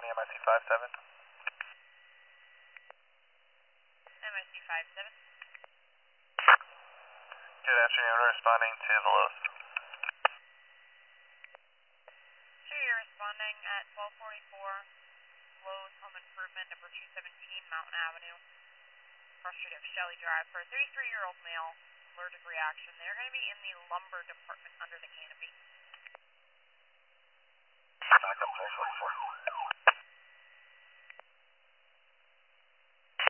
County, MIC 57. MIC 57. Good afternoon, responding to Veloz. Sure, you're responding at 1244 Lowe's Home Improvement, number 217 Mountain Avenue, across street of Shelley Drive, for a 33-year-old male, allergic reaction. They're going to be in the lumber department under the canopy. Back up 444.